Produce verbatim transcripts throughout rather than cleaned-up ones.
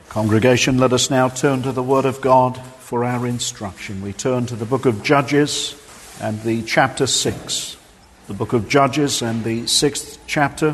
Congregation, let us now turn to the Word of God for our instruction. We turn to the book of Judges and the chapter six. The book of Judges and the sixth chapter.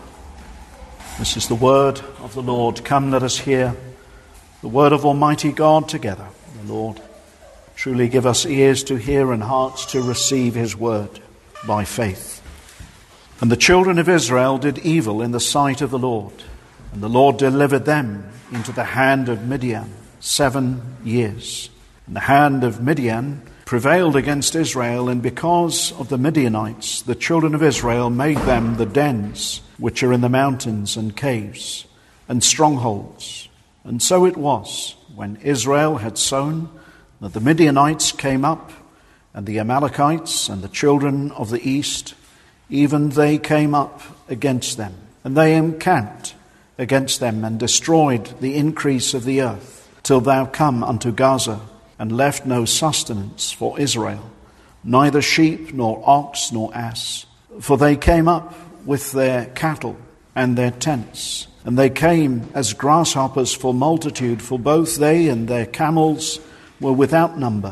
This is the word of the Lord. Come, let us hear the word of Almighty God together. The Lord truly give us ears to hear and hearts to receive his word by faith. And the children of Israel did evil in the sight of the Lord, and the Lord delivered them into the hand of Midian seven years. And the hand of Midian prevailed against Israel, and because of the Midianites, the children of Israel made them the dens which are in the mountains and caves and strongholds. And so it was, when Israel had sown, that the Midianites came up, and the Amalekites and the children of the east, even they came up against them, and they encamped against them, and destroyed the increase of the earth, till thou come unto Gaza, and left no sustenance for Israel, neither sheep, nor ox, nor ass. For they came up with their cattle and their tents, and they came as grasshoppers for multitude, for both they and their camels were without number,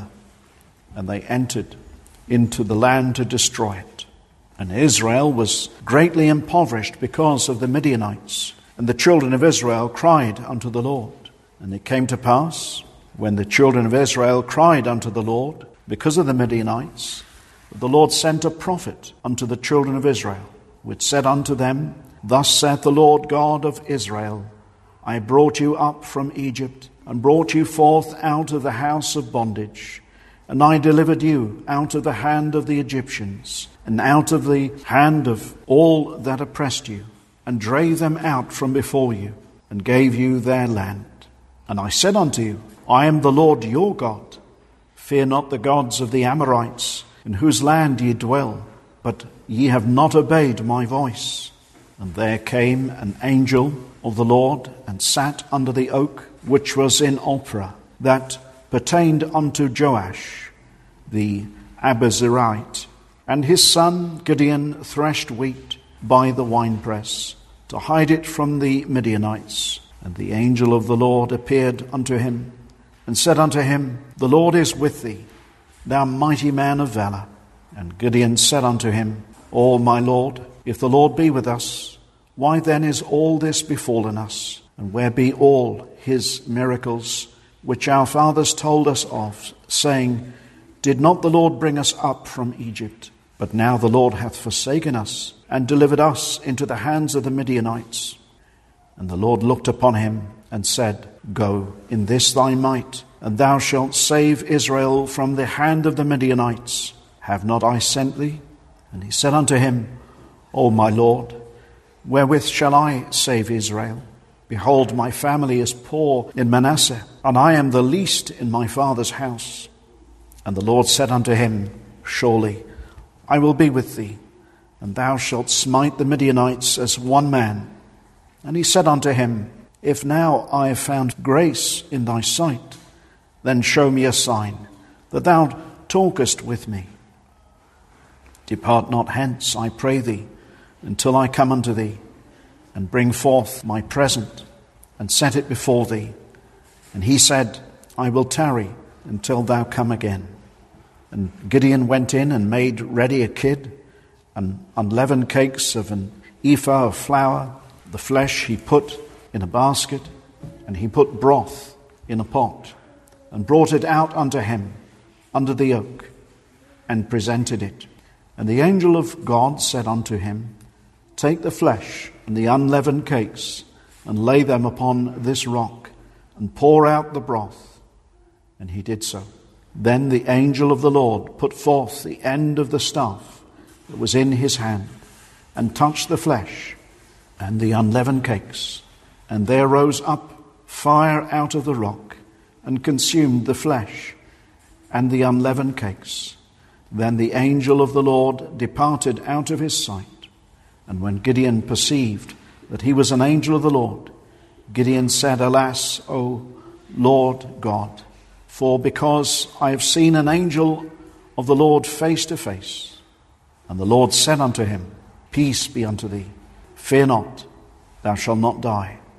and they entered into the land to destroy it. And Israel was greatly impoverished because of the Midianites. And the children of Israel cried unto the Lord. And it came to pass, when the children of Israel cried unto the Lord, because of the Midianites, that the Lord sent a prophet unto the children of Israel, which said unto them, Thus saith the Lord God of Israel, I brought you up from Egypt, and brought you forth out of the house of bondage, and I delivered you out of the hand of the Egyptians, and out of the hand of all that oppressed you, and drave them out from before you, and gave you their land. And I said unto you, I am the Lord your God. Fear not the gods of the Amorites, in whose land ye dwell, but ye have not obeyed my voice. And there came an angel of the Lord, and sat under the oak which was in Ophrah, that pertained unto Joash the Abiezrite. And his son Gideon threshed wheat by the winepress, to hide it from the Midianites. And the angel of the Lord appeared unto him, and said unto him, The Lord is with thee, thou mighty man of valour. And Gideon said unto him, O my Lord, if the Lord be with us, why then is all this befallen us? And where be all his miracles, which our fathers told us of, saying, Did not the Lord bring us up from Egypt? But now the Lord hath forsaken us, and delivered us into the hands of the Midianites. And the Lord looked upon him, and said, Go in this thy might, and thou shalt save Israel from the hand of the Midianites. Have not I sent thee? And he said unto him, O my Lord, wherewith shall I save Israel? Behold, my family is poor in Manasseh, and I am the least in my father's house. And the Lord said unto him, Surely I will be with thee, and thou shalt smite the Midianites as one man. And he said unto him, If now I have found grace in thy sight, then show me a sign, that thou talkest with me. Depart not hence, I pray thee, until I come unto thee, and bring forth my present, and set it before thee. And he said, I will tarry until thou come again. And Gideon went in and made ready a kid, and unleavened cakes of an ephah of flour. The flesh he put in a basket, and he put broth in a pot, and brought it out unto him under the oak, and presented it. And the angel of God said unto him, Take the flesh and the unleavened cakes, and lay them upon this rock, and pour out the broth. And he did so. Then the angel of the Lord put forth the end of the staff that was in his hand, and touched the flesh and the unleavened cakes. And there rose up fire out of the rock, and consumed the flesh and the unleavened cakes. Then the angel of the Lord departed out of his sight. And when Gideon perceived that he was an angel of the Lord, Gideon said, Alas, O Lord God, for because I have seen an angel of the Lord face to face. And the Lord said unto him, Peace be unto thee. Fear not, thou shalt not die.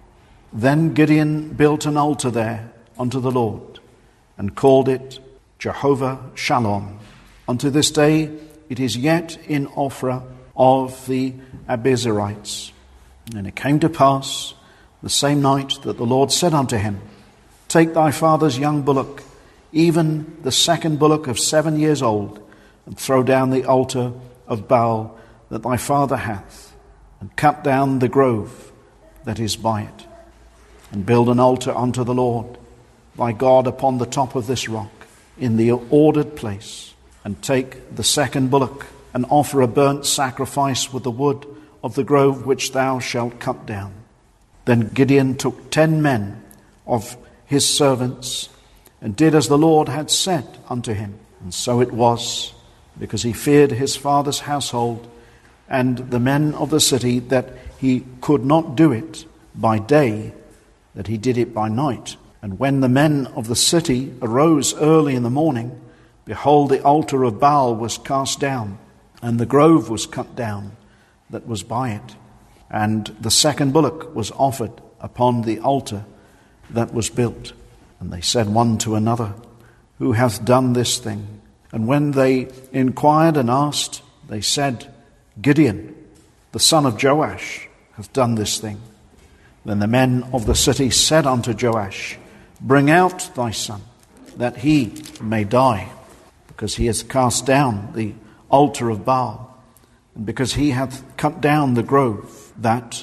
Then Gideon built an altar there unto the Lord, and called it Jehovah Shalom. Unto this day it is yet in Ophrah of the Abiezrites. And it came to pass the same night that the Lord said unto him, Take thy father's young bullock, even the second bullock of seven years old, and throw down the altar of Baal that thy father hath, and cut down the grove that is by it, and build an altar unto the Lord thy God upon the top of this rock, in the ordered place, and take the second bullock, and offer a burnt sacrifice with the wood of the grove which thou shalt cut down. Then Gideon took ten men of his servants, and did as the Lord had said unto him. And so it was, because he feared his father's household and the men of the city, that he could not do it by day, that he did it by night. And when the men of the city arose early in the morning, behold, the altar of Baal was cast down, and the grove was cut down that was by it. And the second bullock was offered upon the altar that was built. And they said one to another, Who hath done this thing? And when they inquired and asked, they said, Gideon, the son of Joash, hath done this thing. Then the men of the city said unto Joash, Bring out thy son, that he may die, because he hath cast down the altar of Baal, and because he hath cut down the grove that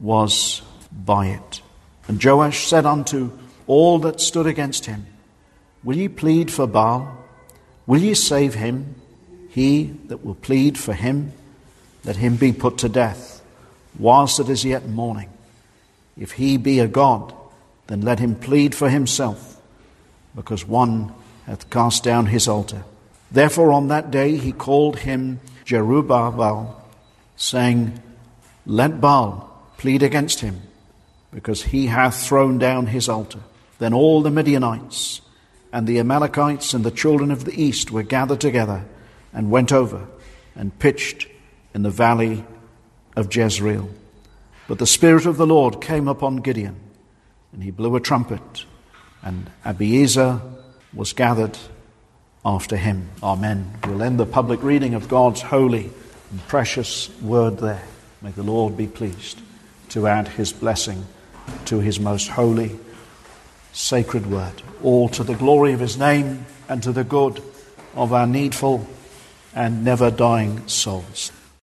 was by it. And Joash said unto all that stood against him, Will ye plead for Baal? Will ye save him? He that will plead for him, let him be put to death, whilst it is yet morning. If he be a god, then let him plead for himself, because one hath cast down his altar. Therefore on that day he called him Jerubbaal, saying, Let Baal plead against him, because he hath thrown down his altar. Then all the Midianites and the Amalekites and the children of the east were gathered together, and went over and pitched in the valley of Jezreel. But the Spirit of the Lord came upon Gideon, and he blew a trumpet, and Abiezer was gathered after him. Amen. We'll end the public reading of God's holy and precious word there. May the Lord be pleased to add his blessing to his most holy, sacred word, all to the glory of his name and to the good of our needful and never dying souls.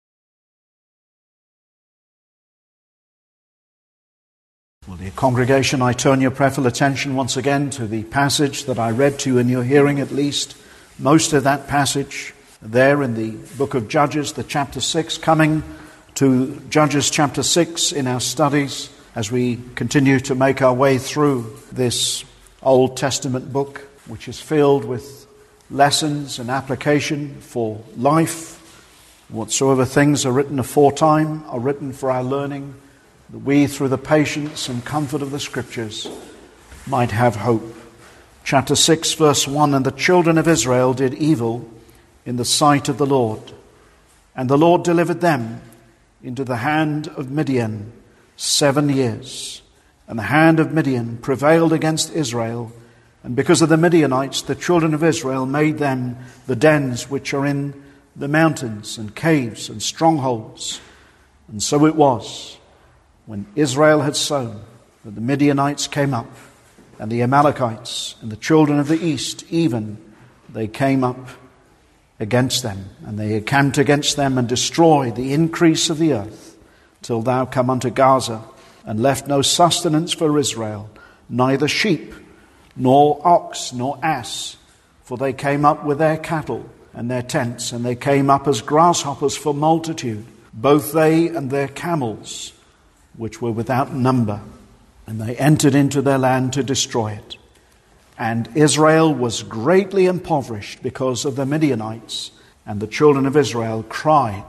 Well, dear congregation, I turn your prayerful attention once again to the passage that I read to you in your hearing, at least most of that passage there in the book of Judges, the chapter six, coming to Judges chapter six in our studies as we continue to make our way through this Old Testament book, which is filled with lessons and application for life. Whatsoever things are written aforetime are written for our learning, that we, through the patience and comfort of the Scriptures, might have hope. Chapter six, verse one, And the children of Israel did evil in the sight of the Lord, and the Lord delivered them into the hand of Midian seven years. And the hand of Midian prevailed against Israel, and because of the Midianites, the children of Israel made them the dens which are in the mountains, and caves and strongholds. And so it was, when Israel had sown, that the Midianites came up, and the Amalekites and the children of the east, even they came up against them, and they encamped against them and destroyed the increase of the earth, till thou come unto Gaza, and left no sustenance for Israel, neither sheep, nor ox, nor ass, for they came up with their cattle and their tents, and they came up as grasshoppers for multitude, both they and their camels, which were without number, and they entered into their land to destroy it. And Israel was greatly impoverished because of the Midianites, and the children of Israel cried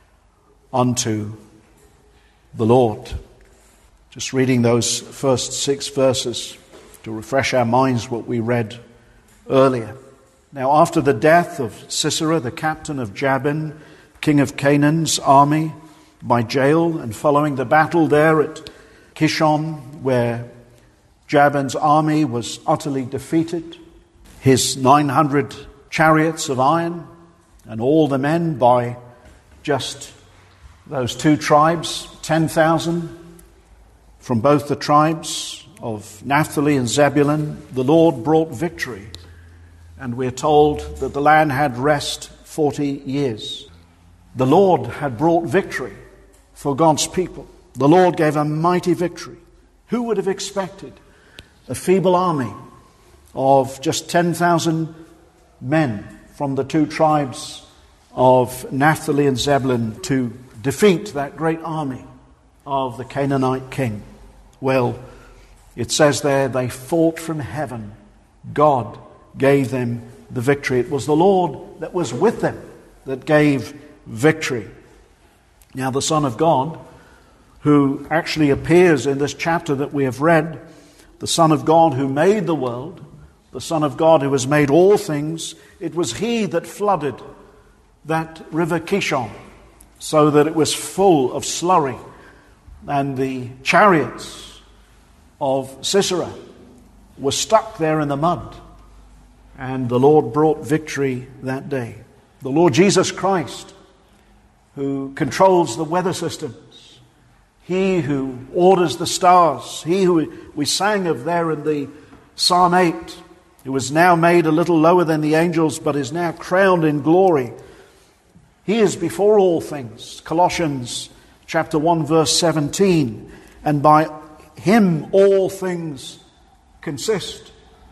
unto the Lord. Just reading those first six verses to refresh our minds what we read earlier. Now, after the death of Sisera, the captain of Jabin, king of Canaan's army, by Jael, and following the battle there at Kishon, where Jabin's army was utterly defeated, his nine hundred chariots of iron, and all the men by just those two tribes, ten thousand from both the tribes of Naphtali and Zebulun. The Lord brought victory, and we're told that the land had rest forty years. The Lord had brought victory for God's people. The Lord gave a mighty victory. Who would have expected a feeble army of just ten thousand men from the two tribes of Naphtali and Zebulun to defeat that great army of the Canaanite king? Well, it says there, they fought from heaven. God gave them the victory. It was the Lord that was with them that gave victory. Now, the Son of God, who actually appears in this chapter that we have read, the Son of God who made the world, the Son of God who has made all things, it was He that flooded that river Kishon so that it was full of slurry, and the chariots of Sisera were stuck there in the mud, and the Lord brought victory that day. The Lord Jesus Christ, who controls the weather systems, He who orders the stars, He who we sang of there in the Psalm eight, who was now made a little lower than the angels, but is now crowned in glory. He is before all things. Colossians chapter one verse seventeen. And by Him all things consist.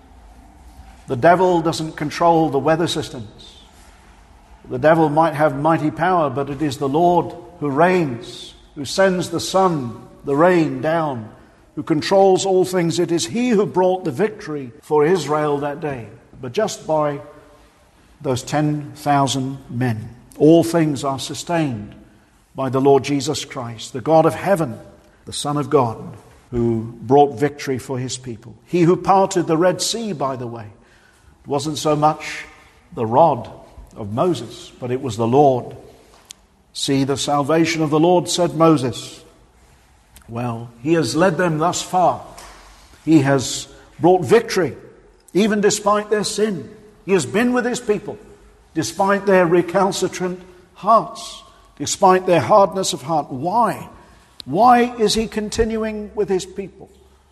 The devil doesn't control the weather systems. The devil might have mighty power, but it is the Lord who reigns, who sends the sun, the rain down, who controls all things. It is He who brought the victory for Israel that day, but just by those ten thousand men. All things are sustained by the Lord Jesus Christ, the God of heaven, the Son of God, who brought victory for His people. He who parted the Red Sea, by the way, it wasn't so much the rod of Moses, but it was the Lord. See the salvation of the Lord, said Moses. Well, He has led them thus far. He has brought victory, even despite their sin. He has been with His people, despite their recalcitrant hearts, despite their hardness of heart. Why? Why is He continuing with His people?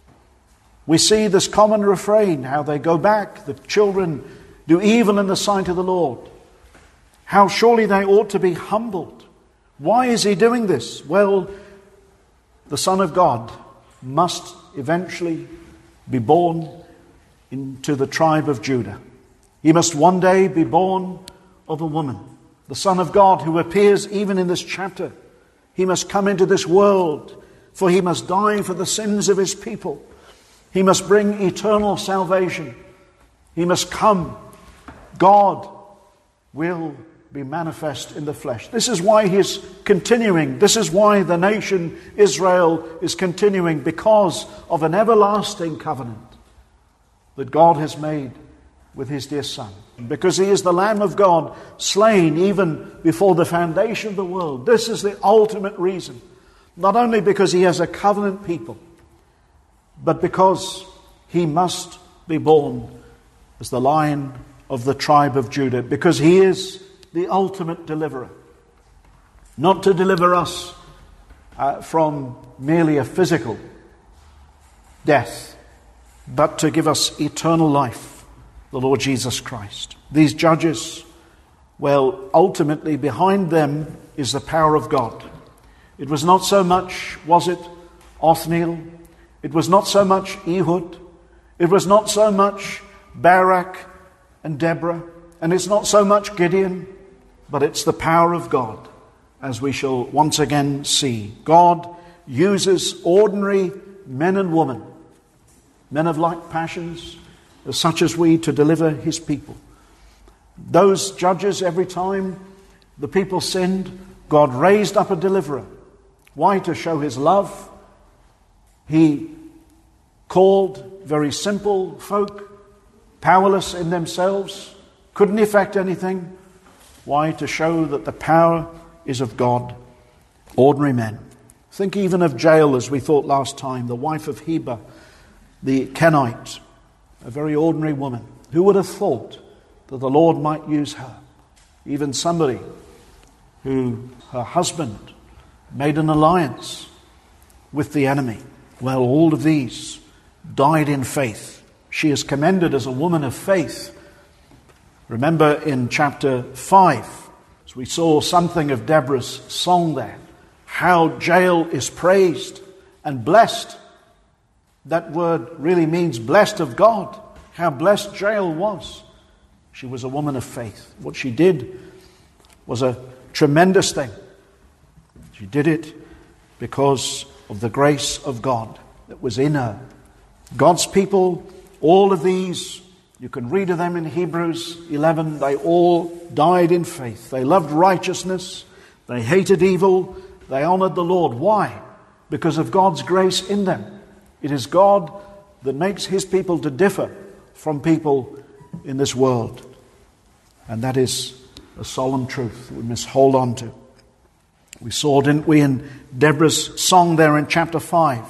We see this common refrain, how they go back, the children do evil in the sight of the Lord. How surely they ought to be humbled. Why is He doing this? Well, the Son of God must eventually be born into the tribe of Judah. He must one day be born of a woman. The Son of God who appears even in this chapter. He must come into this world, for He must die for the sins of His people. He must bring eternal salvation. He must come. God will be manifest in the flesh. This is why He is continuing. This is why the nation Israel is continuing, because of an everlasting covenant that God has made with His dear Son. Because He is the Lamb of God, slain even before the foundation of the world. This is the ultimate reason. Not only because He has a covenant people, but because He must be born as the Lion of the tribe of Judah. Because He is the ultimate deliverer. Not to deliver us uh, from merely a physical death, but to give us eternal life, the Lord Jesus Christ. These judges, well, ultimately behind them is the power of God. It was not so much, was it, Othniel? It was not so much Ehud. It was not so much Barak and Deborah. And it's not so much Gideon, but it's the power of God, as we shall once again see. God uses ordinary men and women, men of like passions, such as we, to deliver His people. Those judges, every time the people sinned, God raised up a deliverer. Why? To show His love. He called very simple folk, powerless in themselves, couldn't effect anything. Why? To show that the power is of God. Ordinary men. Think even of Jael, as we thought last time, the wife of Heber, the Kenite, a very ordinary woman. Who would have thought that the Lord might use her? Even somebody who, her husband, made an alliance with the enemy. Well, all of these died in faith. She is commended as a woman of faith. Remember in chapter five, as we saw something of Deborah's song there, how Jael is praised and blessed. That word really means blessed of God. How blessed Jael was. She was a woman of faith. What she did was a tremendous thing. She did it because of the grace of God that was in her. God's people, all of these, you can read of them in Hebrews eleven, they all died in faith. They loved righteousness. They hated evil. They honored the Lord. Why? Because of God's grace in them. It is God that makes his people to differ from people in this world. And that is a solemn truth we must hold on to. We saw, didn't we, in Deborah's song there in chapter five.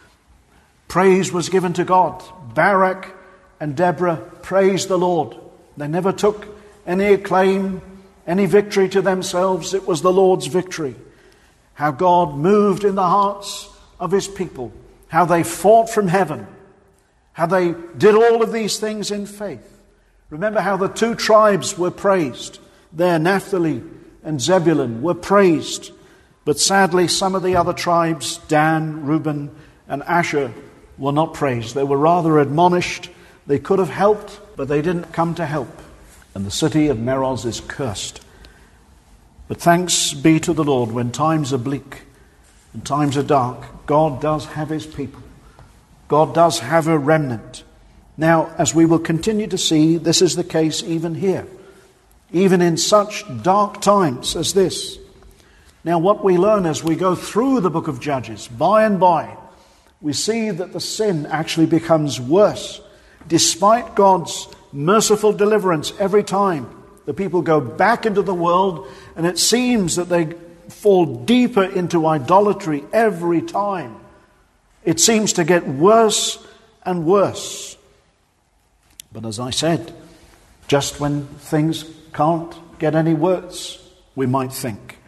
Praise was given to God. Barak and Deborah praised the Lord. They never took any acclaim, any victory to themselves. It was the Lord's victory. How God moved in the hearts of his people. How they fought from heaven. How they did all of these things in faith. Remember how the two tribes were praised. There, Naphtali and Zebulun were praised. But sadly, some of the other tribes, Dan, Reuben, and Asher, were not praised. They were rather admonished. They could have helped, but they didn't come to help. And the city of Meroz is cursed. But thanks be to the Lord, when times are bleak and times are dark, God does have his people. God does have a remnant. Now, as we will continue to see, this is the case even here. Even in such dark times as this. Now, what we learn as we go through the book of Judges, by and by, we see that the sin actually becomes worse. Despite God's merciful deliverance every time, the people go back into the world, and it seems that they fall deeper into idolatry every time. It seems to get worse and worse. But as I said, just when things can't get any worse, we might think,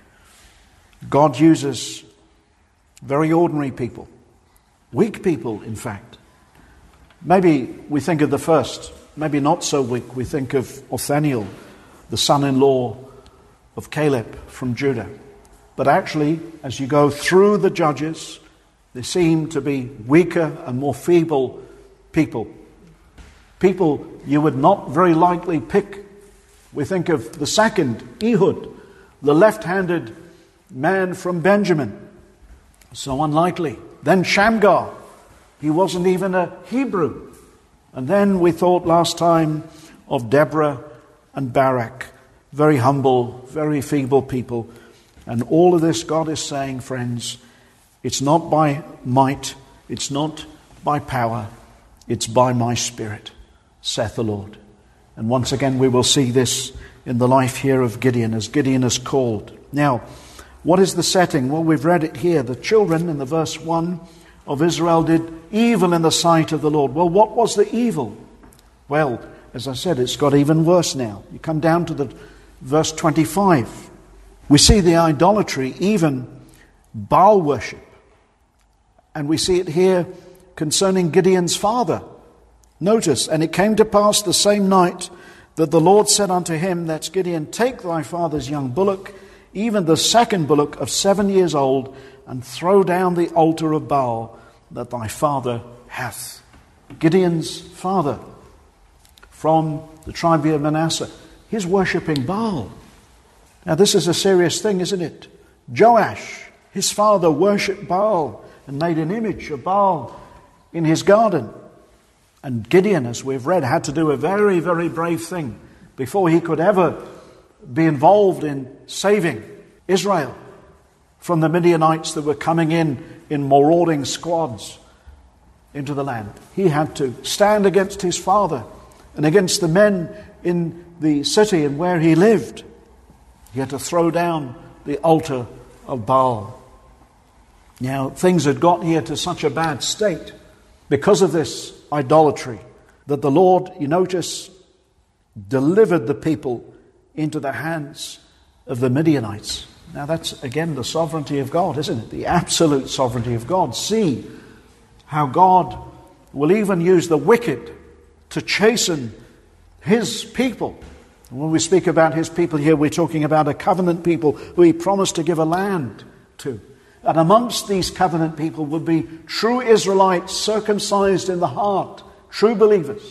God uses very ordinary people, weak people, in fact. Maybe we think of the first, maybe not so weak. We think of Othniel, the son-in-law of Caleb from Judah. But actually, as you go through the Judges, they seem to be weaker and more feeble people. People you would not very likely pick. We think of the second, Ehud, the left-handed man from Benjamin. So unlikely. Then Shamgar. He wasn't even a Hebrew. And then we thought last time of Deborah and Barak. Very humble, very feeble people. And all of this, God is saying, friends, it's not by might, it's not by power, it's by my Spirit, saith the Lord. And once again we will see this in the life here of Gideon, as Gideon is called. Now, what is the setting? Well, we've read it here. The children, in the verse one of Israel, did evil in the sight of the Lord. Well, what was the evil? Well, as I said, it's got even worse now. You come down to the verse twenty-five. We see the idolatry, even Baal worship. And we see it here concerning Gideon's father. Notice, and it came to pass the same night that the Lord said unto him, that's Gideon, take thy father's young bullock, even the second bullock of seven years old, and throw down the altar of Baal that thy father hath. Gideon's father from the tribe of Manasseh, he's worshipping Baal. Now this is a serious thing, isn't it? Joash, his father, worshipped Baal and made an image of Baal in his garden. And Gideon, as we've read, had to do a very, very brave thing before he could ever be involved in saving Israel from the Midianites that were coming in in marauding squads into the land. He had to stand against his father and against the men in the city and where he lived. He had to throw down the altar of Baal. Now, things had got here to such a bad state because of this idolatry that the Lord, you notice, delivered the people into the hands of the Midianites. Now that's again the sovereignty of God, isn't it? The absolute sovereignty of God. See how God will even use the wicked to chasten his people. When we speak about his people here, we're talking about a covenant people who he promised to give a land to. And amongst these covenant people would be true Israelites, circumcised in the heart, true believers.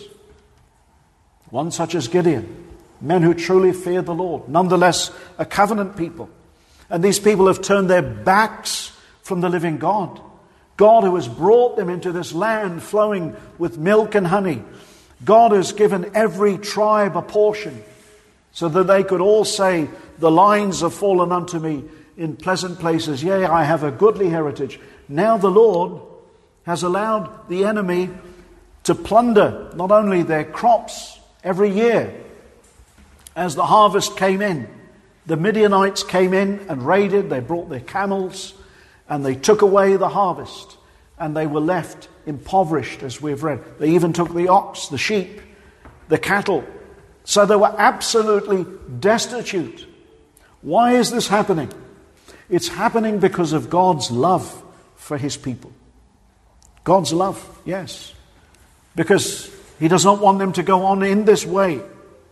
One such as Gideon, men who truly feared the Lord, nonetheless a covenant people. And these people have turned their backs from the living God. God who has brought them into this land flowing with milk and honey. God has given every tribe a portion so that they could all say, the lines have fallen unto me in pleasant places. Yea, I have a goodly heritage. Now the Lord has allowed the enemy to plunder not only their crops every year. As the harvest came in, the Midianites came in and raided. They brought their camels and they took away the harvest. And they were left impoverished, as we've read. They even took the ox, the sheep, the cattle. So they were absolutely destitute. Why is this happening? It's happening because of God's love for his people. God's love, yes. Because he does not want them to go on in this way.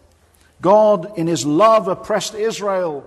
God, in his love, oppressed Israel.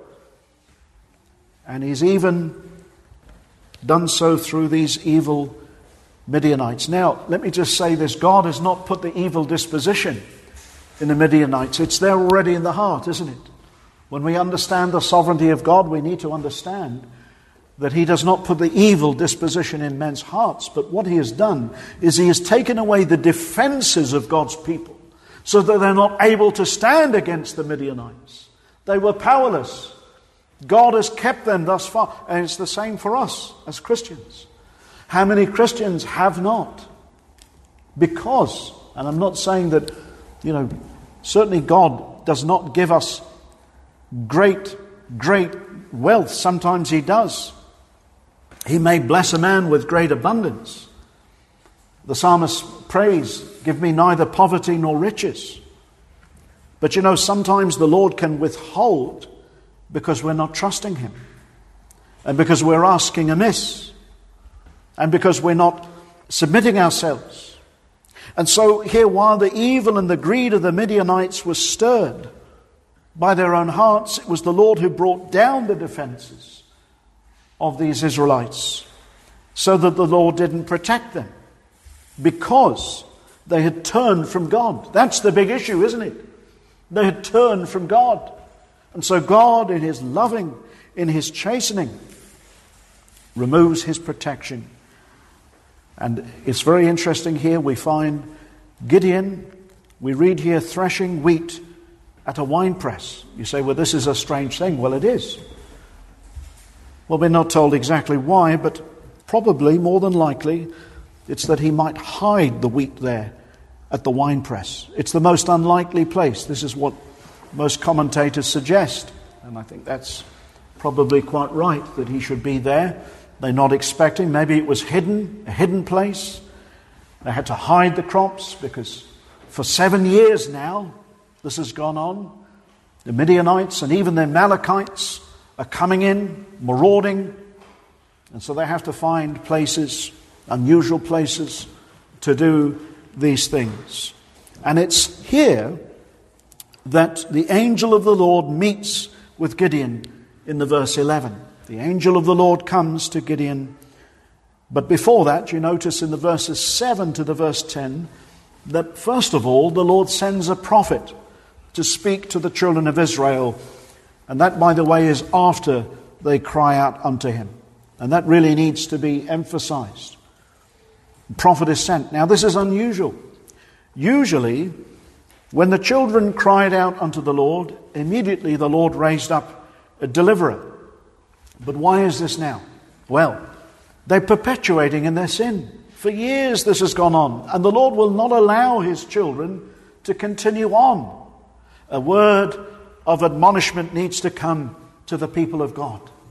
And he's even done so through these evil Midianites. Now, let me just say this. God has not put the evil disposition in the Midianites. It's there already in the heart, isn't it? When we understand the sovereignty of God, we need to understand that he does not put the evil disposition in men's hearts. But what he has done is he has taken away the defenses of God's people so that they're not able to stand against the Midianites. They were powerless. God has kept them thus far. And it's the same for us as Christians. How many Christians have not? Because, and I'm not saying that, you know, certainly God does not give us great, great wealth. Sometimes he does. He may bless a man with great abundance. The psalmist prays, give me neither poverty nor riches. But you know, sometimes the Lord can withhold because we're not trusting him. And because we're asking amiss. And because we're not submitting ourselves. And so here, while the evil and the greed of the Midianites was stirred by their own hearts, it was the Lord who brought down the defenses of these Israelites so that the Lord didn't protect them because they had turned from God. That's the big issue, isn't it? They had turned from God. And so God, in his loving, in his chastening, removes his protection. And it's very interesting here. We find Gideon, we read here, threshing wheat at a winepress. You say, well, this is a strange thing. Well, it is. Well, we're not told exactly why, but probably, more than likely, it's that he might hide the wheat there at the winepress. It's the most unlikely place. This is what most commentators suggest. And I think that's probably quite right, that he should be there. They're not expecting. Maybe it was hidden, a hidden place. They had to hide the crops because for seven years now this has gone on. The Midianites and even the Amalekites are coming in, marauding. And so they have to find places, unusual places, to do these things. And it's here that the angel of the Lord meets with Gideon in the verse eleven. The angel of the Lord comes to Gideon. But before that, you notice in the verses seven to the verse ten, that first of all, the Lord sends a prophet to speak to the children of Israel. And that, by the way, is after they cry out unto him. And that really needs to be emphasized. The prophet is sent. Now, this is unusual. Usually, when the children cried out unto the Lord, immediately the Lord raised up a deliverer. But why is this now? Well, they're perpetuating in their sin. For years this has gone on, and the Lord will not allow his children to continue on. A word of admonishment needs to come to the people of God.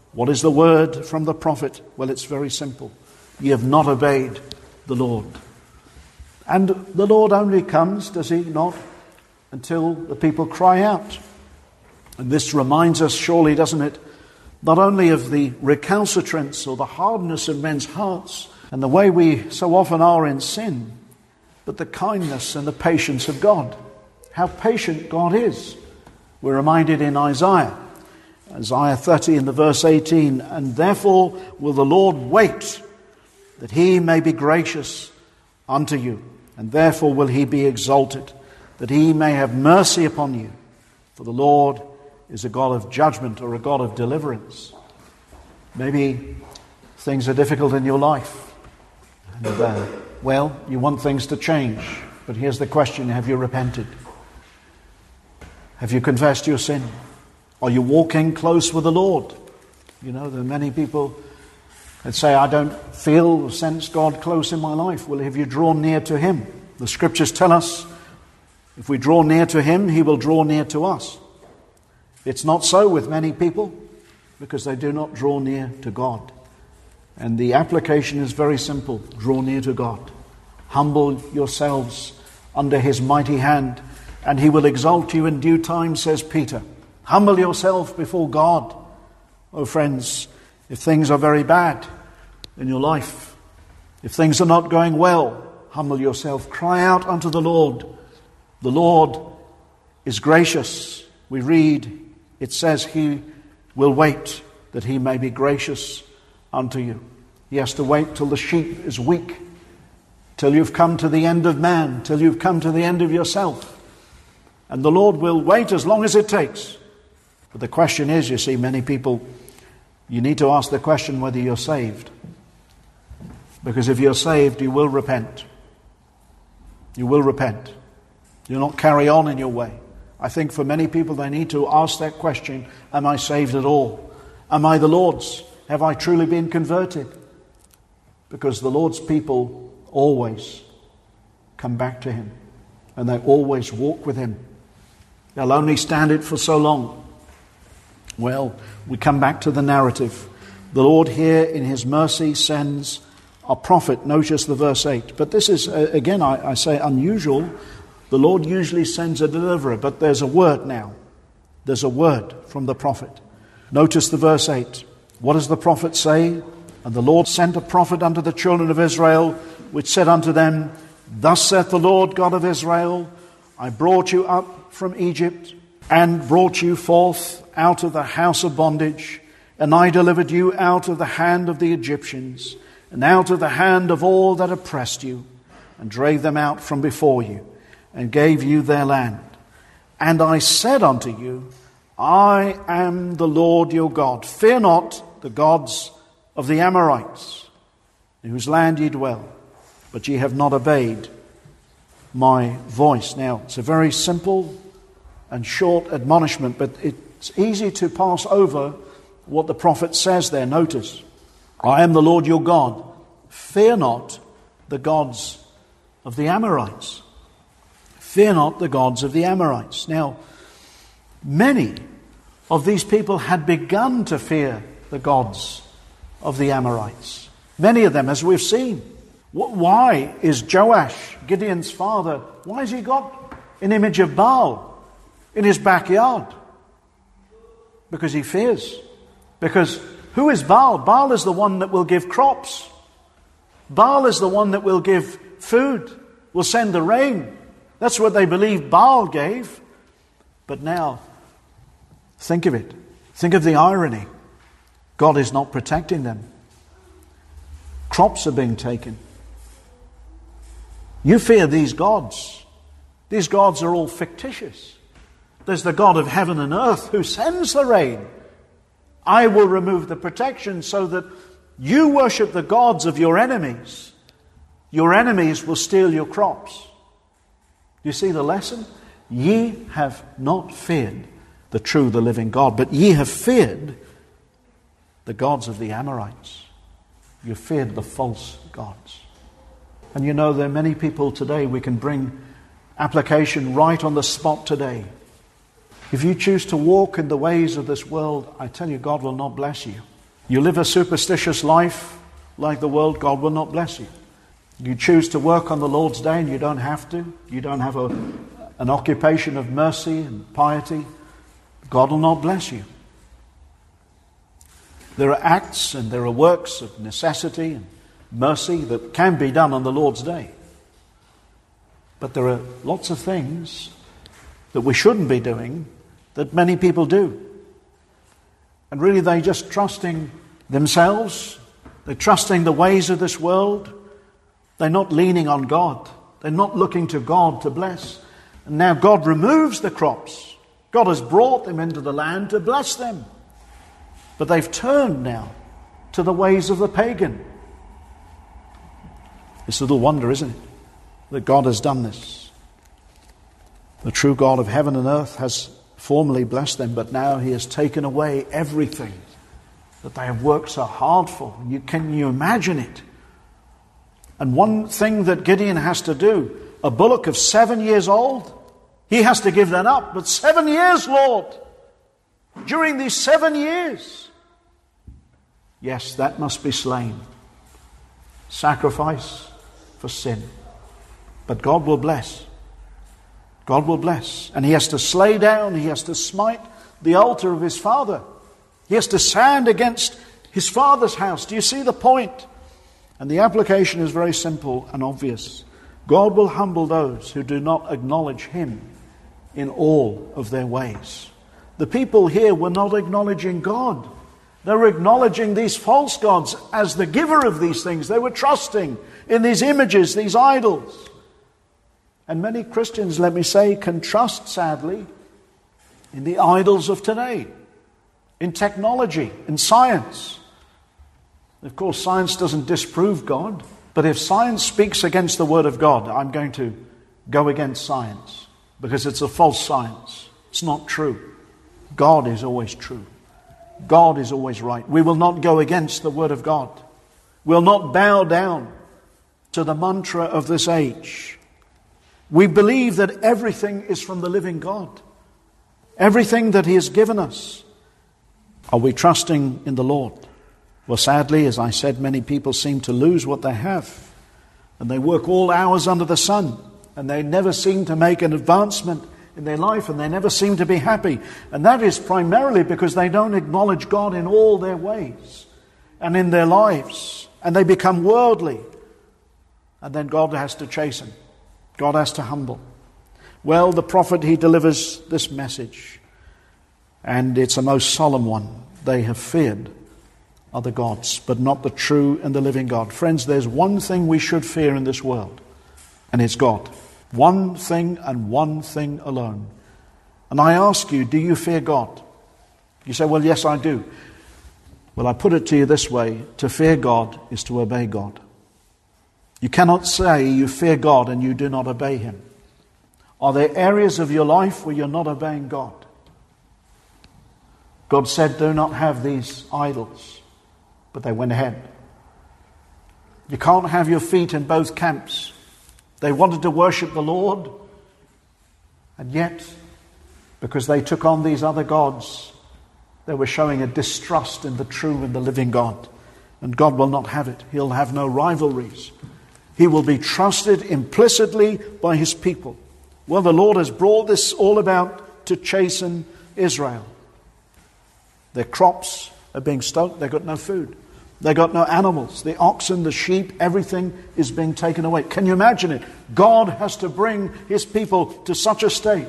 What is the word from the prophet? Well, it's very simple. Ye have not obeyed the Lord. And the Lord only comes, does he not, until the people cry out. And this reminds us, surely, doesn't it, not only of the recalcitrance or the hardness of men's hearts and the way we so often are in sin, but the kindness and the patience of God. How patient God is. We're reminded in Isaiah, Isaiah thirty in the verse eighteen, and therefore will the Lord wait, that he may be gracious unto you, and therefore will he be exalted, that he may have mercy upon you. For the Lord is a God of judgment or a God of deliverance. Maybe things are difficult in your life. And, uh, well, you want things to change. But here's the question, have you repented? Have you confessed your sin? Are you walking close with the Lord? You know, there are many people that say, I don't feel or sense God close in my life. Well, have you drawn near to him? The scriptures tell us, if we draw near to him, he will draw near to us. It's not so with many people because they do not draw near to God. And the application is very simple. Draw near to God. Humble yourselves under his mighty hand, and he will exalt you in due time, says Peter. Humble yourself before God. Oh friends, if things are very bad in your life, if things are not going well, humble yourself. Cry out unto the Lord. The Lord is gracious. We read, it says he will wait that he may be gracious unto you. He has to wait till the sheep is weak, till you've come to the end of man, till you've come to the end of yourself. And the Lord will wait as long as it takes. But the question is, you see, many people, you need to ask the question whether you're saved. Because if you're saved, you will repent. You will repent. You'll not carry on in your way. I think for many people they need to ask that question, am I saved at all? Am I the Lord's? Have I truly been converted? Because the Lord's people always come back to him. And they always walk with him. They'll only stand it for so long. Well, we come back to the narrative. The Lord here in his mercy sends a prophet. Notice the verse eight. But this is, uh, again, I, I say unusual. The Lord usually sends a deliverer, but there's a word now. There's a word from the prophet. Notice the verse eight. What does the prophet say? And the Lord sent a prophet unto the children of Israel, which said unto them, Thus saith the Lord God of Israel, I brought you up from Egypt, and brought you forth out of the house of bondage, and I delivered you out of the hand of the Egyptians, and out of the hand of all that oppressed you, and drave them out from before you, and gave you their land. And I said unto you, I am the Lord your God. Fear not the gods of the Amorites, in whose land ye dwell, but ye have not obeyed my voice. Now, it's a very simple and short admonishment, but it's easy to pass over what the prophet says there. Notice, I am the Lord your God. Fear not the gods of the Amorites. Fear not the gods of the Amorites. Now, many of these people had begun to fear the gods of the Amorites. Many of them, as we've seen. Why is Joash, Gideon's father, why has he got an image of Baal in his backyard? Because he fears. Because who is Baal? Baal is the one that will give crops. Baal is the one that will give food, will send the rain. That's what they believe Baal gave. But now, think of it. Think of the irony. God is not protecting them. Crops are being taken. You fear these gods. These gods are all fictitious. There's the God of heaven and earth who sends the rain. I will remove the protection so that you worship the gods of your enemies. Your enemies will steal your crops. Do you see the lesson? Ye have not feared the true, the living God, but ye have feared the gods of the Amorites. You feared the false gods. And you know, there are many people today, we can bring application right on the spot today. If you choose to walk in the ways of this world, I tell you, God will not bless you. You live a superstitious life like the world, God will not bless you. You choose to work on the Lord's day and you don't have to. You don't have a, an occupation of mercy and piety. God will not bless you. There are acts and there are works of necessity and mercy that can be done on the Lord's day. But there are lots of things that we shouldn't be doing that many people do. And really they're just trusting themselves. They're trusting the ways of this world. They're not leaning on God. They're not looking to God to bless. And now God removes the crops. God has brought them into the land to bless them. But they've turned now to the ways of the pagan. It's a little wonder, isn't it, that God has done this. The true God of heaven and earth has formerly blessed them, but now he has taken away everything that they have worked so hard for. You, can you imagine it? And one thing that Gideon has to do, a bullock of seven years old, he has to give that up. But seven years, Lord, during these seven years, yes, that must be slain. Sacrifice for sin. But God will bless. God will bless. And he has to slay down, he has to smite the altar of his father. He has to stand against his father's house. Do you see the point? And the application is very simple and obvious. God will humble those who do not acknowledge him in all of their ways. The people here were not acknowledging God. They were acknowledging these false gods as the giver of these things. They were trusting in these images, these idols. And many Christians, let me say, can trust, sadly, in the idols of today, in technology, in science. Of course, science doesn't disprove God, but if science speaks against the Word of God, I'm going to go against science, because it's a false science. It's not true. God is always true. God is always right. We will not go against the Word of God. We'll not bow down to the mantra of this age. We believe that everything is from the living God. Everything that he has given us. Are we trusting in the Lord? Well, sadly, as I said, many people seem to lose what they have. And they work all hours under the sun. And they never seem to make an advancement in their life. And they never seem to be happy. And that is primarily because they don't acknowledge God in all their ways and in their lives. And they become worldly. And then God has to chasten. God has to humble. Well, the prophet, he delivers this message. And it's a most solemn one. They have feared other gods, but not the true and the living God. Friends, there's one thing we should fear in this world, and it's God. One thing and one thing alone. And I ask you, do you fear God? You say, well, yes, I do. Well, I put it to you this way. To fear God is to obey God. You cannot say you fear God and you do not obey him. Are there areas of your life where you're not obeying God? God said, do not have these idols. But they went ahead. You can't have your feet in both camps. They wanted to worship the Lord, and yet, because they took on these other gods, they were showing a distrust in the true and the living God. And God will not have it. He'll have no rivalries. He will be trusted implicitly by his people. Well, the Lord has brought this all about to chasten Israel. Their crops are being stolen. They've got no food. They've got no animals. The oxen, the sheep, everything is being taken away. Can you imagine it? God has to bring his people to such a state.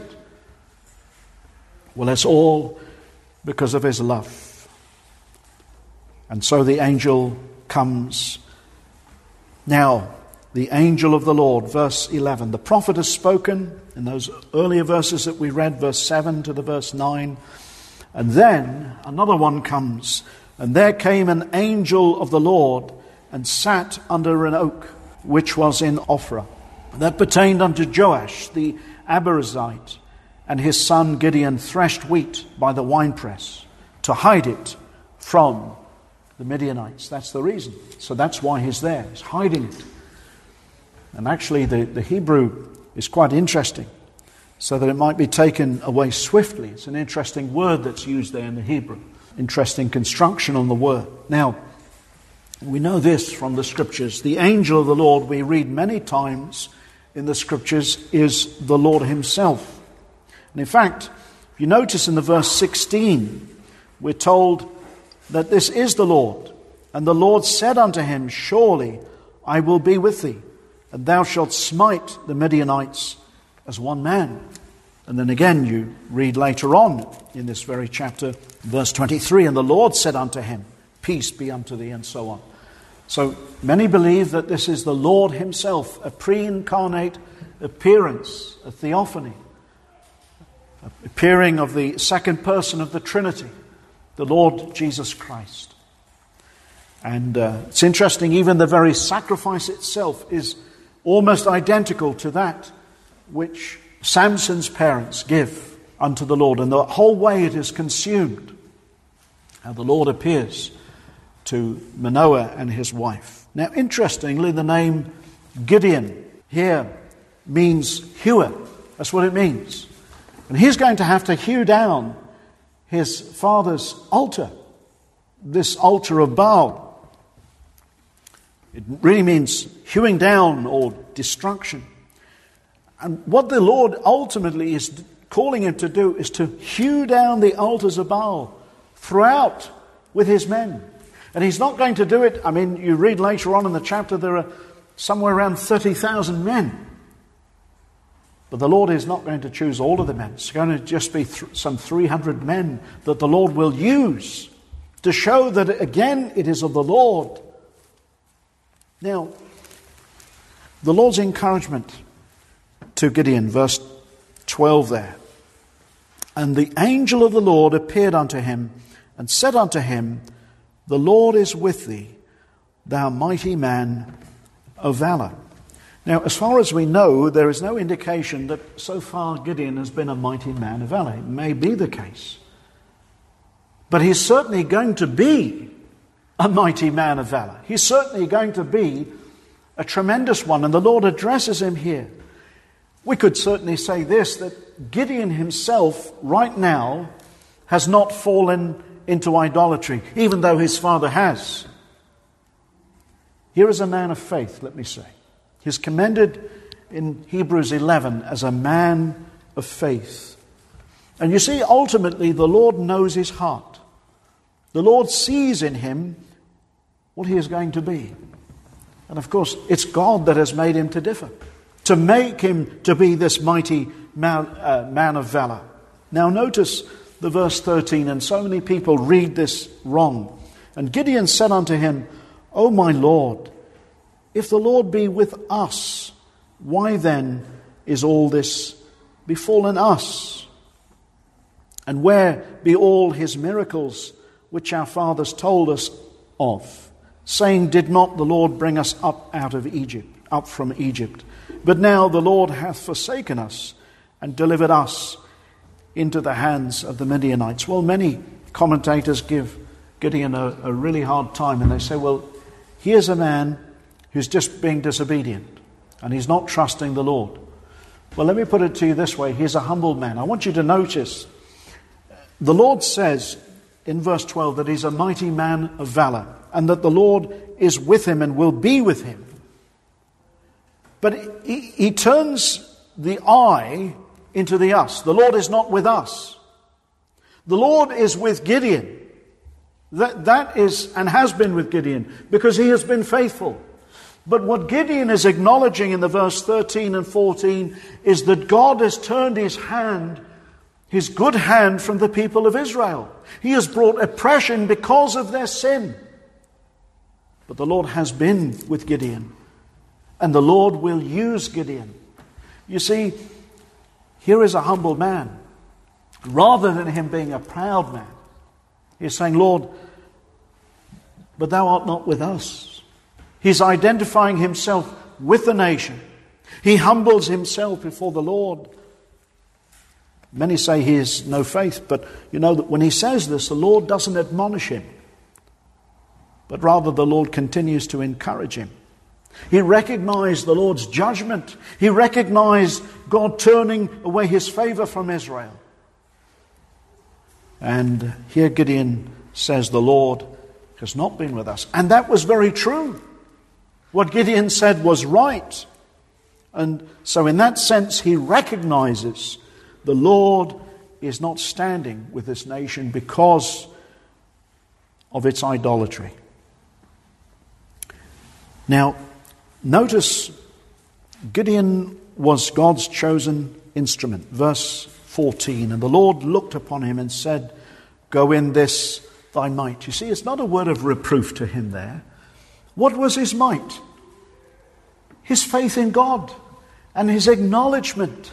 Well, it's all because of his love. And so the angel comes. Now, the angel of the Lord, verse eleven. The prophet has spoken in those earlier verses that we read, verse seven to the verse nine. And then another one comes. And there came an angel of the Lord and sat under an oak, which was in Ophrah, that pertained unto Joash the Abiezrite. And his son Gideon threshed wheat by the winepress to hide it from the Midianites. That's the reason. So that's why he's there. He's hiding it. And actually the, the Hebrew is quite interesting, so that it might be taken away swiftly. It's an interesting word that's used there in the Hebrew. interesting construction on the word. Now, we know this from the Scriptures. The angel of the Lord, we read many times in the Scriptures, is the Lord himself. And in fact, if you notice in the verse sixteen, we're told that this is the Lord. And the Lord said unto him, surely I will be with thee, and thou shalt smite the Midianites as one man. And then again you read later on in this very chapter, verse twenty-three, and the Lord said unto him, peace be unto thee, and so on. So many believe that this is the Lord himself, a pre-incarnate appearance, a theophany, appearing of the second person of the Trinity, the Lord Jesus Christ. And uh, it's interesting, even the very sacrifice itself is almost identical to that which Samson's parents give unto the Lord, and the whole way it is consumed. How the Lord appears to Manoah and his wife. Now, interestingly, the name Gideon here means hewer. That's what it means. And he's going to have to hew down his father's altar, this altar of Baal. It really means hewing down or destruction. And what the Lord ultimately is calling him to do is to hew down the altars of Baal throughout with his men. And he's not going to do it. I mean, you read later on in the chapter, there are somewhere around thirty thousand men. But the Lord is not going to choose all of the men. It's going to just be th- some three hundred men that the Lord will use to show that, again, it is of the Lord. Now, the Lord's encouragement to Gideon, verse twelve there. And the angel of the Lord appeared unto him and said unto him, the Lord is with thee, thou mighty man of valor. Now, as far as we know, there is no indication that so far Gideon has been a mighty man of valor. It may be the case. But he's certainly going to be a mighty man of valor. He's certainly going to be a tremendous one. And the Lord addresses him here. We could certainly say this, that Gideon himself right now has not fallen into idolatry, even though his father has. Here is a man of faith, let me say. He's commended in Hebrews eleven as a man of faith. And you see, ultimately, the Lord knows his heart. The Lord sees in him what he is going to be. And of course, it's God that has made him to differ, to make him to be this mighty man, uh, man of valor. Now notice the verse thirteen, and so many people read this wrong. And Gideon said unto him, O my Lord, if the Lord be with us, why then is all this befallen us? And where be all his miracles which our fathers told us of, saying, did not the Lord bring us up out of Egypt, up from Egypt? But now the Lord hath forsaken us and delivered us into the hands of the Midianites. Well, many commentators give Gideon a, a really hard time, and they say, well, here's a man who's just being disobedient, and he's not trusting the Lord. Well, let me put it to you this way. He's a humble man. I want you to notice, the Lord says in verse twelve that he's a mighty man of valor, and that the Lord is with him and will be with him. But he, he turns the I into the us. The Lord is not with us. The Lord is with Gideon. That, that is and has been with Gideon because he has been faithful. But what Gideon is acknowledging in the verse thirteen and fourteen is that God has turned his hand, his good hand, from the people of Israel. He has brought oppression because of their sin. But the Lord has been with Gideon, and the Lord will use Gideon. You see, here is a humble man. Rather than him being a proud man, he's saying, Lord, but thou art not with us. He's identifying himself with the nation. He humbles himself before the Lord. Many say he has no faith, but you know that when he says this, the Lord doesn't admonish him, but rather the Lord continues to encourage him. He recognized the Lord's judgment. He recognized God turning away his favor from Israel. And here Gideon says, the Lord has not been with us. And that was very true. What Gideon said was right. And so in that sense, he recognizes the Lord is not standing with this nation because of its idolatry. Now, notice Gideon was God's chosen instrument. Verse fourteen, and the Lord looked upon him and said, go in this thy might. You see, it's not a word of reproof to him there. What was his might? His faith in God and his acknowledgement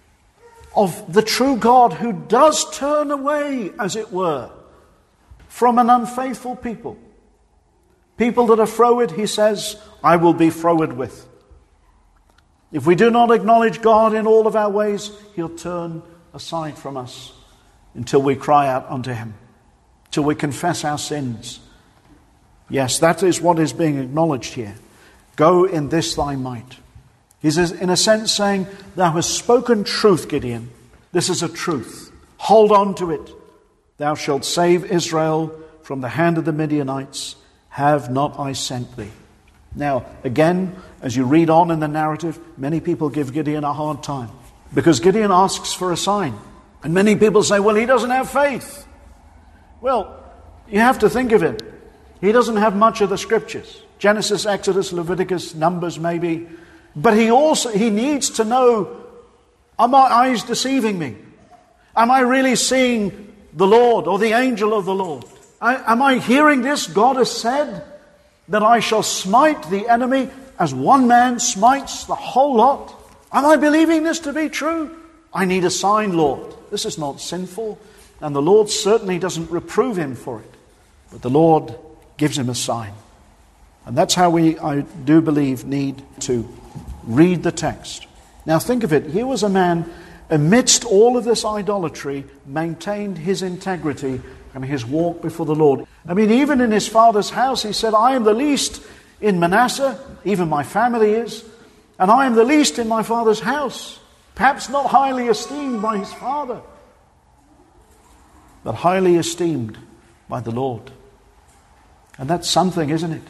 of the true God who does turn away, as it were, from an unfaithful people. People that are froward, he says, I will be froward with. If we do not acknowledge God in all of our ways, he'll turn aside from us until we cry out unto him, till we confess our sins. Yes, that is what is being acknowledged here. Go in this thy might. He's in a sense saying, thou hast spoken truth, Gideon. This is a truth. Hold on to it. Thou shalt save Israel from the hand of the Midianites. Have not I sent thee? Now, again, as you read on in the narrative, many people give Gideon a hard time because Gideon asks for a sign. And many people say, well, he doesn't have faith. Well, you have to think of it. He doesn't have much of the scriptures. Genesis, Exodus, Leviticus, Numbers maybe. But he also he needs to know, are my eyes deceiving me? Am I really seeing the Lord or the angel of the Lord? I, am I hearing this? God has said that I shall smite the enemy as one man smites the whole lot. Am I believing this to be true? I need a sign, Lord. This is not sinful. And the Lord certainly doesn't reprove him for it. But the Lord gives him a sign. And that's how we, I do believe, need to read the text. Now think of it. Here was a man, amidst all of this idolatry, maintained his integrity and his walk before the Lord. I mean, even in his father's house, he said, I am the least in Manasseh, even my family is, and I am the least in my father's house. Perhaps not highly esteemed by his father, but highly esteemed by the Lord. And that's something, isn't it?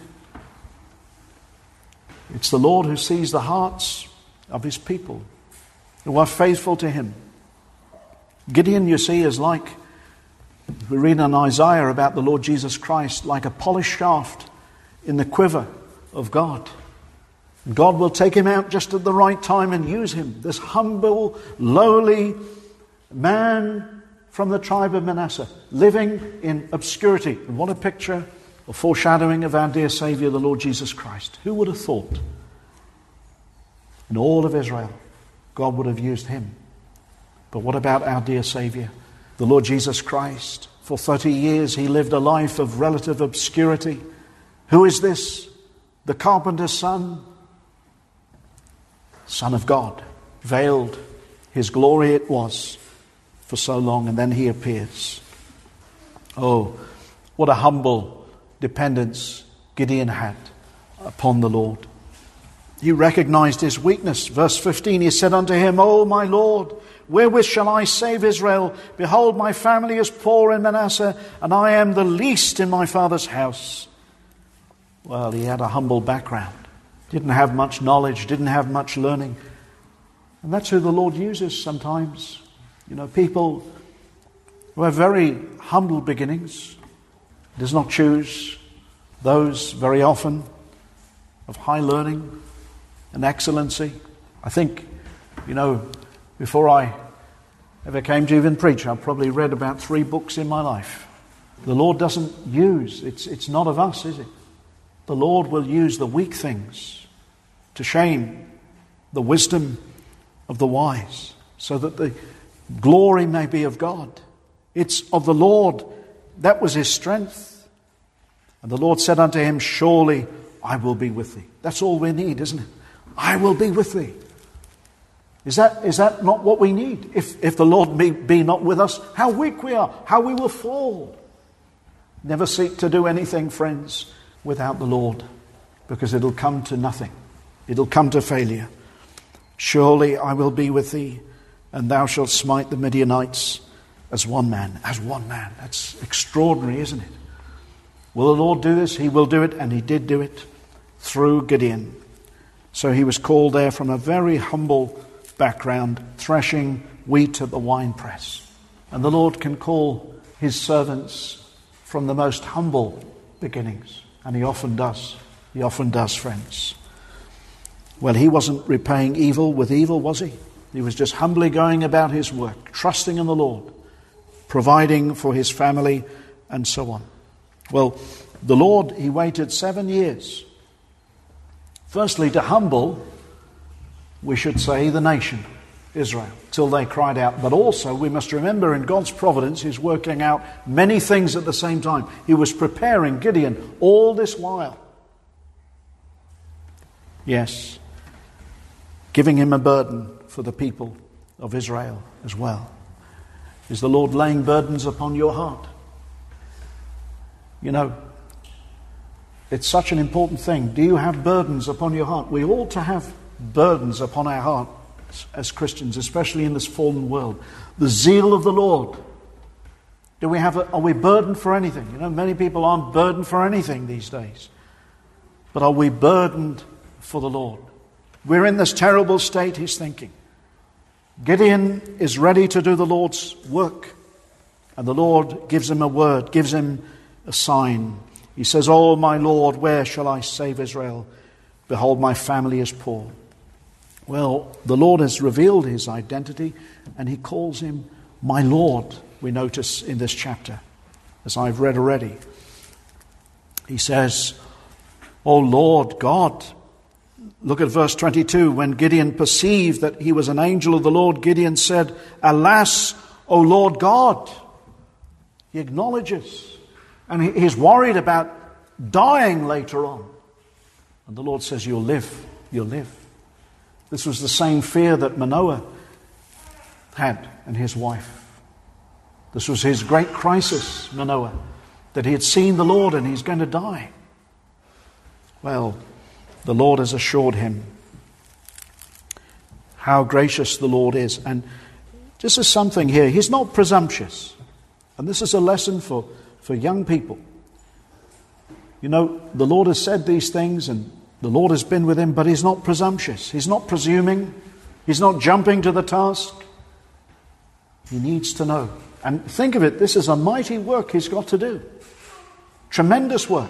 It's the Lord who sees the hearts of his people who are faithful to him. Gideon, you see, is like, we read in Isaiah about the Lord Jesus Christ, like a polished shaft in the quiver of God. God will take him out just at the right time and use him. This humble, lowly man from the tribe of Manasseh, living in obscurity. And what a picture, a foreshadowing of our dear Saviour, the Lord Jesus Christ. Who would have thought in all of Israel God would have used him? But what about our dear Saviour, the Lord Jesus Christ? For thirty years he lived a life of relative obscurity. Who is this? The carpenter's son? Son of God. Veiled. His glory it was for so long, and then he appears. Oh, what a humble dependence Gideon had upon the Lord. He recognized his weakness. Verse fifteen, he said unto him, O my Lord, wherewith shall I save Israel? Behold, my family is poor in Manasseh, and I am the least in my father's house. Well, he had a humble background. Didn't have much knowledge, didn't have much learning. And that's who the Lord uses sometimes. You know, people who have very humble beginnings. He does not choose those very often of high learning and excellency. I think, you know, before I ever came to even preach, I've probably read about three books in my life. The Lord doesn't use, it's, it's not of us, is it? The Lord will use the weak things to shame the wisdom of the wise, so that the glory may be of God. It's of the Lord. That was his strength. And the Lord said unto him, surely I will be with thee. That's all we need, isn't it? I will be with thee. Is that, is that not what we need? If, if the Lord be, be not with us, how weak we are, how we will fall. Never seek to do anything, friends, without the Lord, because it'll come to nothing. It'll come to failure. Surely I will be with thee, and thou shalt smite the Midianites as one man, as one man. That's extraordinary, isn't it? Will the Lord do this? He will do it, and he did do it through Gideon. So he was called there from a very humble background, threshing wheat at the winepress. And the Lord can call his servants from the most humble beginnings. And he often does. He often does, friends. Well, he wasn't repaying evil with evil, was he? He was just humbly going about his work, trusting in the Lord, providing for his family, and so on. Well, the Lord, he waited seven years. Firstly, to humble, we should say, the nation, Israel, till they cried out. But also, we must remember, in God's providence, he's working out many things at the same time. He was preparing Gideon all this while. Yes, giving him a burden for the people of Israel as well. Is the Lord laying burdens upon your heart? You know, it's such an important thing. Do you have burdens upon your heart? We ought to have burdens upon our heart as Christians, especially in this fallen world. The zeal of the Lord. Do we have a, are we burdened for anything? You know, many people aren't burdened for anything these days. But are we burdened for the Lord? We're in this terrible state, he's thinking. Gideon is ready to do the Lord's work. And the Lord gives him a word, gives him a sign. He says, "Oh, my Lord, where shall I save Israel? Behold, my family is poor." Well, the Lord has revealed his identity, and he calls him my Lord, we notice in this chapter, as I've read already. He says, "Oh Lord God." Look at verse twenty-two. When Gideon perceived that he was an angel of the Lord, Gideon said, "Alas, O Lord God." He acknowledges. And he's worried about dying later on. And the Lord says, "You'll live. You'll live." This was the same fear that Manoah had and his wife. This was his great crisis, Manoah, that he had seen the Lord and he's going to die. Well, the Lord has assured him how gracious the Lord is. And just as something here, he's not presumptuous. And this is a lesson for, for young people. You know, the Lord has said these things and the Lord has been with him, but he's not presumptuous. He's not presuming. He's not jumping to the task. He needs to know. And think of it, this is a mighty work he's got to do. Tremendous work.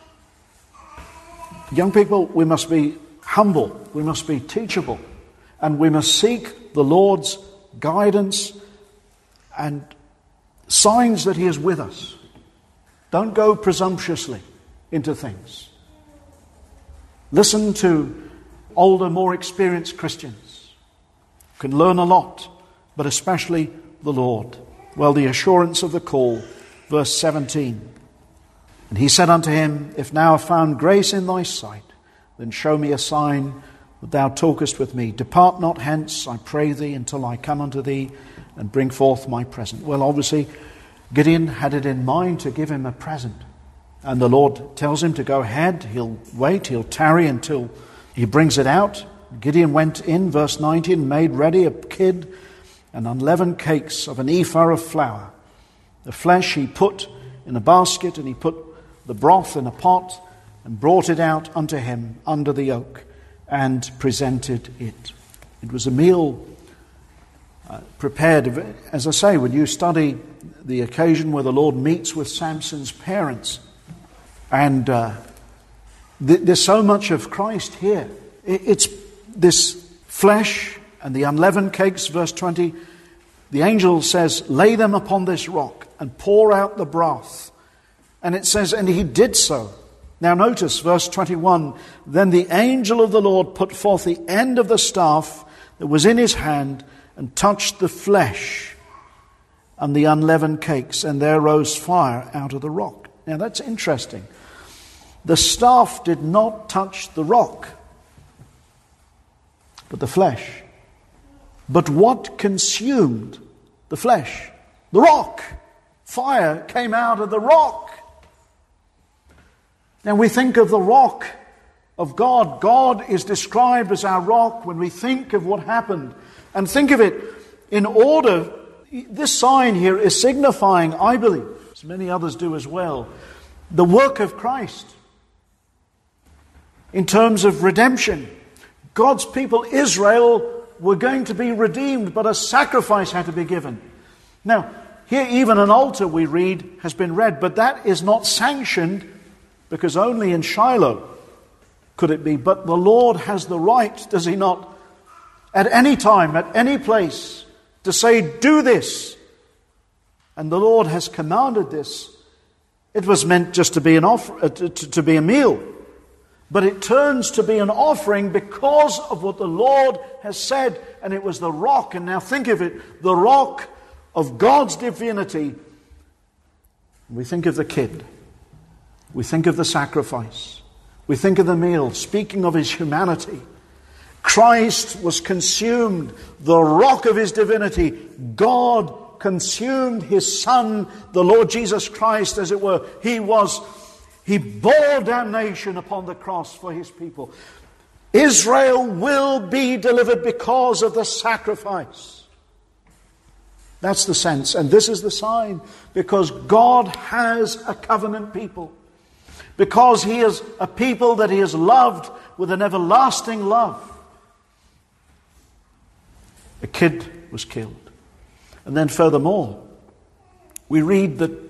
Young people, we must be humble. We must be teachable. And we must seek the Lord's guidance and signs that he is with us. Don't go presumptuously into things. Listen to older, more experienced Christians. You can learn a lot, but especially the Lord. Well, the assurance of the call, verse seventeen. "And he said unto him, If now I found grace in thy sight, then show me a sign that thou talkest with me. Depart not hence, I pray thee, until I come unto thee and bring forth my present." Well, obviously, Gideon had it in mind to give him a present. And the Lord tells him to go ahead. He'll wait, he'll tarry until he brings it out. Gideon went in, verse nineteen, made ready a kid and unleavened cakes of an ephah of flour. The flesh he put in a basket, and he put the broth in a pot, and brought it out unto him under the oak, and presented it. It was a meal uh, prepared. As I say, when you study the occasion where the Lord meets with Samson's parents, and uh, th- there's so much of Christ here. It- it's this flesh and the unleavened cakes, verse twenty. The angel says, "Lay them upon this rock and pour out the broth." And it says, and he did so. Now notice verse twenty-one. "Then the angel of the Lord put forth the end of the staff that was in his hand and touched the flesh and the unleavened cakes, and there rose fire out of the rock." Now that's interesting. The staff did not touch the rock, but the flesh. But what consumed the flesh? The rock. Fire came out of the rock. Now we think of the rock of God. God is described as our rock when we think of what happened. And think of it, in order, This sign here is signifying, I believe, as many others do as well, the work of Christ in terms of redemption. God's people, Israel, were going to be redeemed, but a sacrifice had to be given. Now, here even an altar, we read, has been read, but that is not sanctioned because only in Shiloh could it be. But the Lord has the right, does he not, at any time, at any place, to say, do this. And the Lord has commanded this. It was meant just to be an offer, uh, to, to be a meal. But it turns to be an offering because of what the Lord has said. And it was the rock. And now think of it, the rock of God's divinity. We think of the kid. We think of the sacrifice. We think of the meal, speaking of his humanity. Christ was consumed, the rock of his divinity. God consumed his Son, the Lord Jesus Christ, as it were. He was, he bore damnation upon the cross for his people. Israel will be delivered because of the sacrifice. That's the sense. And this is the sign, because God has a covenant people. Because he is a people that he has loved with an everlasting love. A kid was killed. And then furthermore, we read that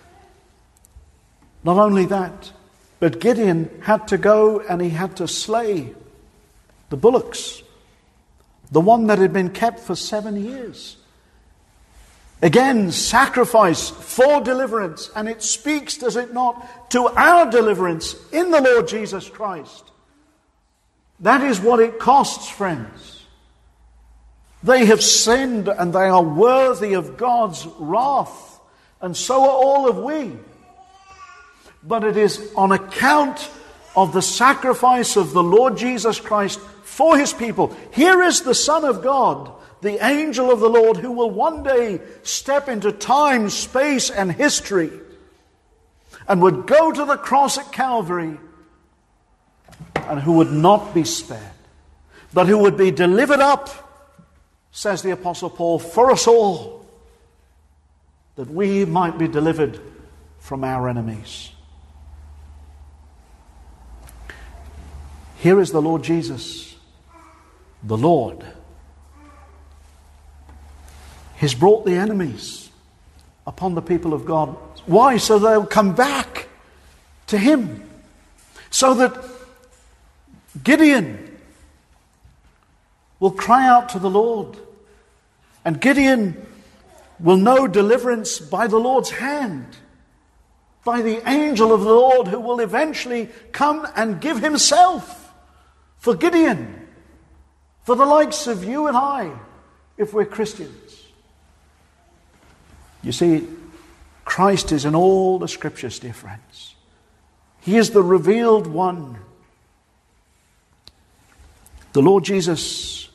not only that, but Gideon had to go and he had to slay the bullocks. The one that had been kept for seven years. Again, sacrifice for deliverance. And it speaks, does it not, to our deliverance in the Lord Jesus Christ. That is what it costs, friends. They have sinned and they are worthy of God's wrath. And so are all of we. But it is on account of the sacrifice of the Lord Jesus Christ for his people. Here is the Son of God, the angel of the Lord, who will one day step into time, space, and history, and would go to the cross at Calvary, and who would not be spared, but who would be delivered up, says the Apostle Paul, for us all, that we might be delivered from our enemies. Here is the Lord Jesus, the Lord. He's brought the enemies upon the people of God. Why? So they'll come back to him. So that Gideon will cry out to the Lord. And Gideon will know deliverance by the Lord's hand. By the angel of the Lord, who will eventually come and give himself for Gideon. For the likes of you and I, if we're Christians. You see, Christ is in all the Scriptures, dear friends. He is the revealed one. The Lord Jesus,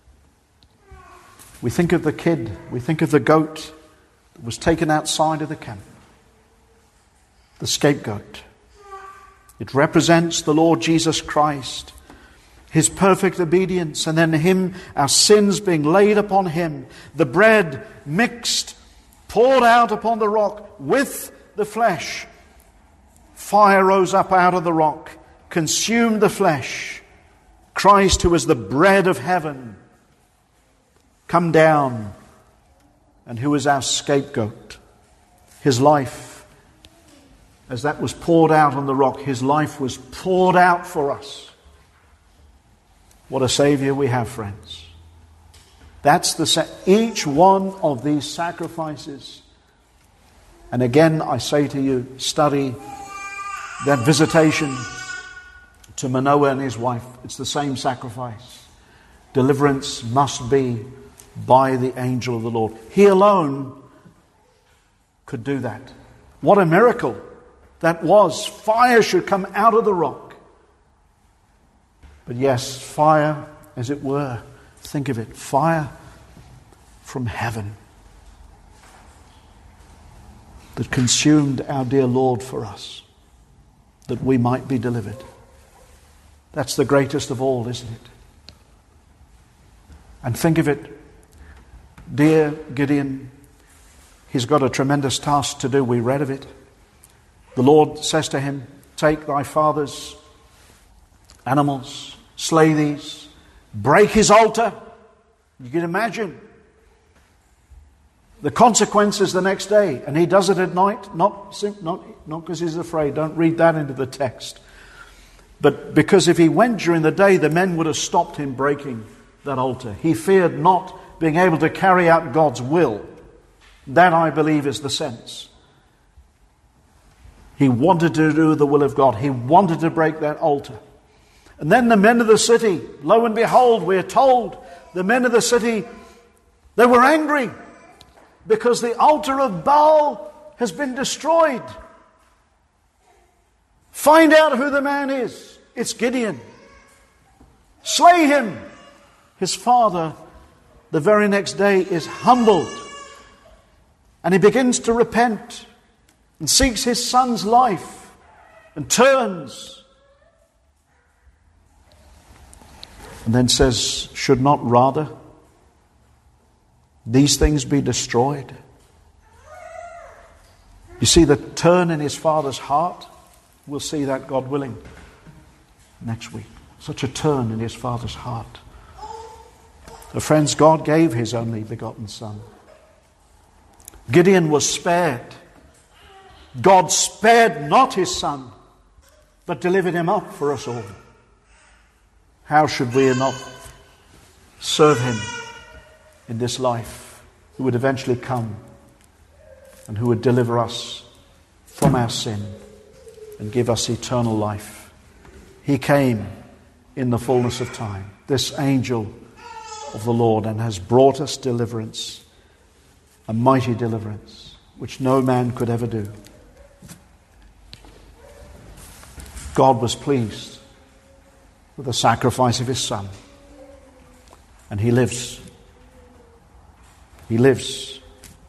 we think of the kid, we think of the goat that was taken outside of the camp. The scapegoat. It represents the Lord Jesus Christ, his perfect obedience, and then him, our sins being laid upon him, the bread mixed, poured out upon the rock with the flesh. Fire rose up out of the rock, consumed the flesh. Christ, who is the bread of heaven, come down, and who is our scapegoat. His life, as that was poured out on the rock, his life was poured out for us. What a Savior we have, friends. That's the sa- each one of these sacrifices. And again, I say to you, study that visitation to Manoah and his wife. It's the same sacrifice. Deliverance must be by the angel of the Lord. He alone could do that. What a miracle that was. Fire should come out of the rock. But yes, fire, as it were, think of it, fire from heaven that consumed our dear Lord for us, that we might be delivered. That's the greatest of all, isn't it? And think of it, dear Gideon, He's got a tremendous task to do. We read of it. The Lord says to him, take thy father's animals, slay these, break his altar. You can imagine the consequences the next day. And he does it at night, not not not because he's afraid. Don't read that into the text. But because if he went during the day, the men would have stopped him breaking that altar. He feared not being able to carry out God's will. That, I believe, is the sense. He wanted to do the will of God. He wanted to break that altar. And then the men of the city, lo and behold, we're told, the men of the city, they were angry because the altar of Baal has been destroyed. Find out who the man is. It's Gideon. Slay him. His father, the very next day, is humbled. And he begins to repent and seeks his son's life and turns. And then says, should not rather these things be destroyed? You see the turn in his father's heart. We'll see that, God willing, next week. Such a turn in his father's heart. So friends, God gave his only begotten son. Gideon was spared. God spared not his son, but delivered him up for us all. How should we not serve him in this life, who would eventually come and who would deliver us from our sin and give us eternal life? He came in the fullness of time, this angel of the Lord, and has brought us deliverance, a mighty deliverance, which no man could ever do. God was pleased with the sacrifice of his son, and he lives. He lives.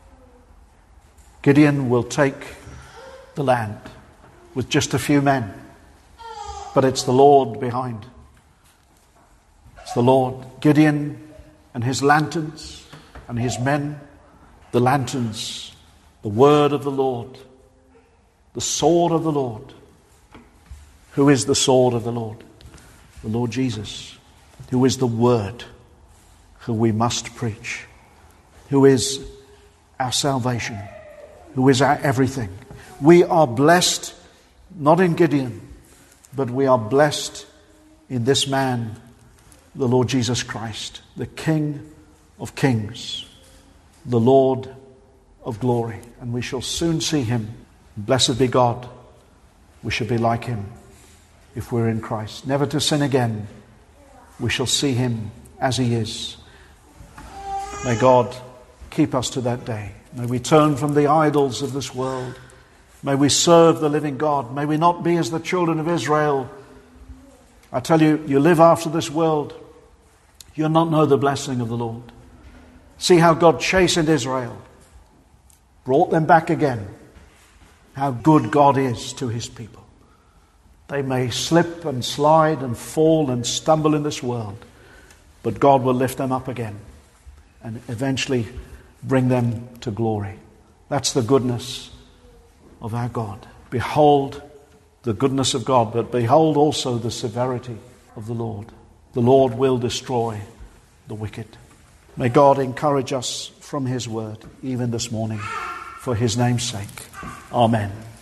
Gideon will take the land with just a few men, but it's the Lord behind. It's the Lord. Gideon and his lanterns and his men, the lanterns, the word of the Lord, the sword of the Lord. Who is the sword of the Lord? The Lord Jesus, who is the word, who we must preach, who is our salvation, who is our everything. We are blessed, not in Gideon, but we are blessed in this man, the Lord Jesus Christ, the King of kings, the Lord of glory. And we shall soon see him. Blessed be God. We shall be like him if we're in Christ. Never to sin again. We shall see him as he is. May God keep us to that day. May we turn from the idols of this world. May we serve the living God. May we not be as the children of Israel. I tell you, you live after this world, you'll not know the blessing of the Lord. See how God chastened Israel, brought them back again. How good God is to his people. They may slip and slide and fall and stumble in this world, but God will lift them up again and eventually bring them to glory. That's the goodness of our God. Behold the goodness of God, but behold also the severity of the Lord. The Lord will destroy the wicked. May God encourage us from his word, even this morning, for his name's sake. Amen.